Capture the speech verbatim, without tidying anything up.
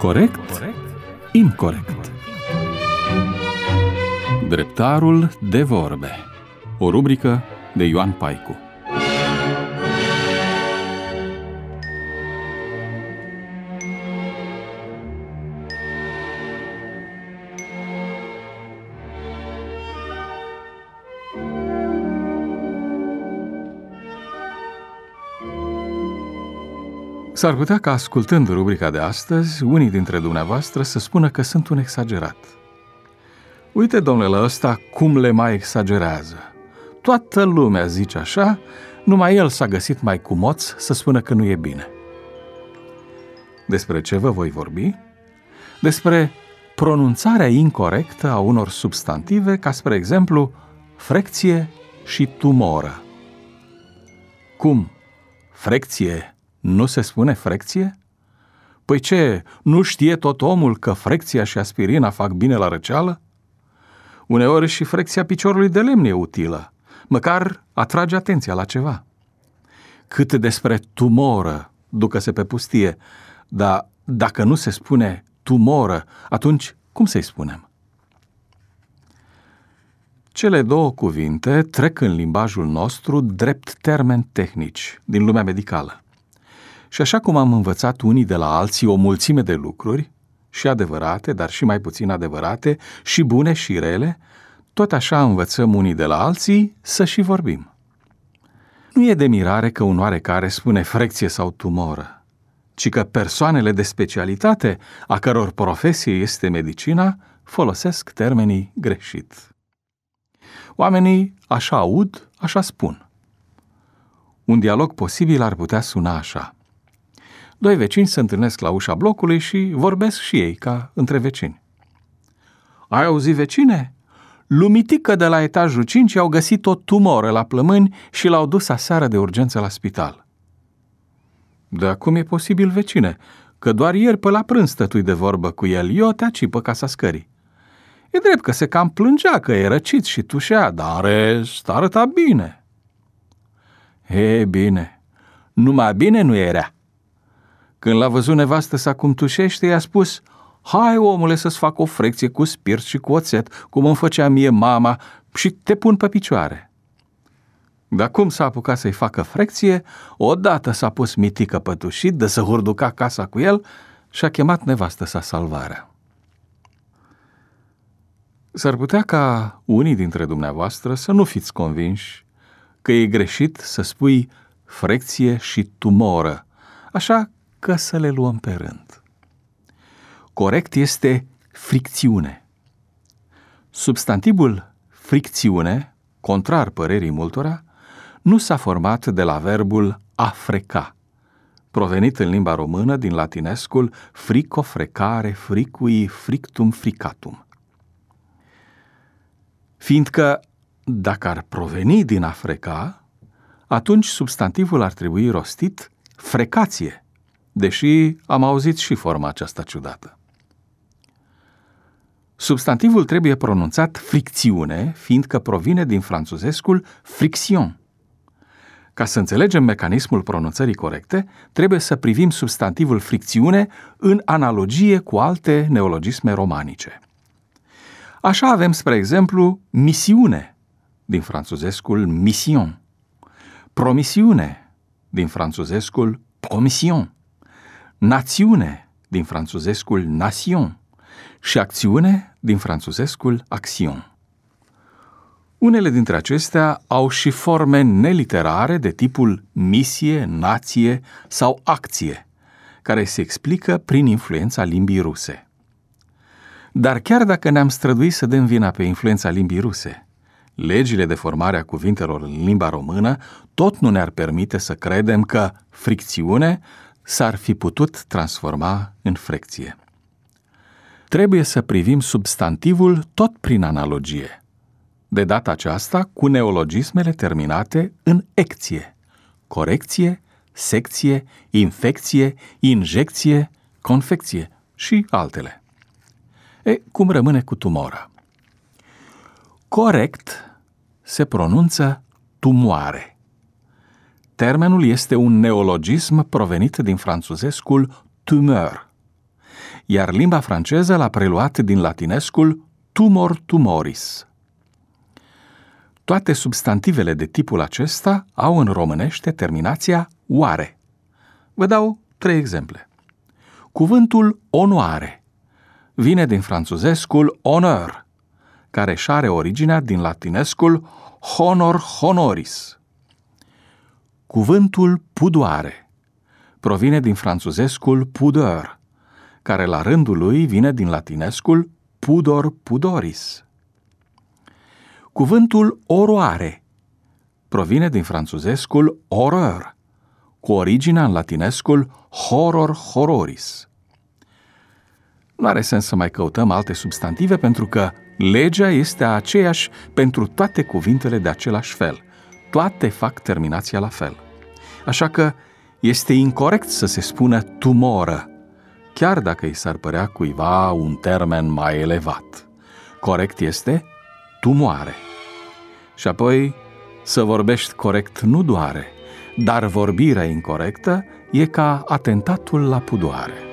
Corect? Incorect. Dreptarul de vorbe. O rubrică de Ioan Paicu. S-ar putea ca, ascultând rubrica de astăzi, unii dintre dumneavoastră să spună că sunt un exagerat. Uite, domnule, ăsta cum le mai exagerează. Toată lumea zice așa, numai el s-a găsit mai cumoț să spună că nu e bine. Despre ce vă voi vorbi? Despre pronunțarea incorectă a unor substantive, ca spre exemplu, frecție și tumoră. Cum? Frecție? Nu se spune frecție? Păi ce, nu știe tot omul că frecția și aspirina fac bine la răceală? Uneori și frecția piciorului de lemn e utilă, măcar atrage atenția la ceva. Cât despre tumoră, ducă-se pe pustie, dar dacă nu se spune tumoră, atunci cum să-i spunem? Cele două cuvinte trec în limbajul nostru drept termeni tehnici din lumea medicală. Și așa cum am învățat unii de la alții o mulțime de lucruri, și adevărate, dar și mai puțin adevărate, și bune și rele, tot așa învățăm unii de la alții să și vorbim. Nu e de mirare că un oarecare spune frecție sau tumoră, ci că persoanele de specialitate, a căror profesie este medicina, folosesc termenii greșit. Oamenii așa aud, așa spun. Un dialog posibil ar putea suna așa. Doi vecini se întâlnesc la ușa blocului și vorbesc și ei, ca între vecini. Ai auzit, vecine? Lumitică de la etajul cinci au găsit o tumoră la plămâni și l-au dus aseară de urgență la spital. Dar cum e posibil, vecine? Că doar ieri pe la prânz stătui de vorbă cu el, eu te acipă ca să scării. E drept că se cam plângea că e răcit și tușea, dar în rest arăta bine. E bine, numai bine nu era. Când l-a văzut nevastă sa cum tușește, i-a spus: hai, omule, să-ți fac o frecție cu spirit și cu oțet, cum îmi făcea mie mama, și te pun pe picioare. Dar cum s-a apucat să-i facă frecție, odată s-a pus mitică pătușit de să hurduca casa cu el și a chemat nevastă sa Salvarea. S-ar putea ca unii dintre dumneavoastră să nu fiți convinși că e greșit să spui frecție și tumoră, așa că să le luăm pe rând. Corect este fricțiune. Substantivul fricțiune, contrar părerii multora, nu s-a format de la verbul a freca, provenit în limba română din latinescul frico, frecare, fricui, frictum, fricatum. Fiindcă, dacă ar proveni din a freca, atunci substantivul ar trebui rostit frecație, deși am auzit și forma aceasta ciudată. Substantivul trebuie pronunțat fricțiune, fiindcă provine din franțuzescul friction. Ca să înțelegem mecanismul pronunțării corecte, trebuie să privim substantivul fricțiune în analogie cu alte neologisme romanice. Așa avem, spre exemplu, misiune, din franțuzescul mission, promisiune, din franțuzescul promission, națiune, din franțuzescul nation, și acțiune, din franțuzescul action. Unele dintre acestea au și forme neliterare de tipul misie, nație sau acție, care se explică prin influența limbii ruse. Dar chiar dacă ne-am străduit să dăm vina pe influența limbii ruse, legile de formare a cuvintelor în limba română tot nu ne-ar permite să credem că fricțiune s-ar fi putut transforma în frecție. Trebuie să privim substantivul tot prin analogie, de data aceasta cu neologismele terminate în ecție, corecție, secție, infecție, injecție, confecție și altele. E, cum rămâne cu tumora? Corect se pronunță tumoare. Termenul este un neologism provenit din franțuzescul tumeur. iar limba franceză l-a preluat din latinescul tumor tumoris. Toate substantivele de tipul acesta au în românește terminația oare. Vă dau trei exemple. Cuvântul onoare vine din franțuzescul honneur, care își are originea din latinescul honor honoris. Cuvântul pudoare provine din franțuzescul pudeur, care la rândul lui vine din latinescul pudor pudoris. Cuvântul oroare provine din franțuzescul horreur, cu originea în latinescul horror hororis. Nu are sens să mai căutăm alte substantive pentru că legea este aceeași pentru toate cuvintele de același fel. Toate fac terminația la fel. Așa că este incorect să se spună tumoră, chiar dacă îi s-ar părea cuiva un termen mai elevat. Corect este tumoare. Și apoi, să vorbești corect nu doare, dar vorbirea incorectă e ca atentatul la pudoare.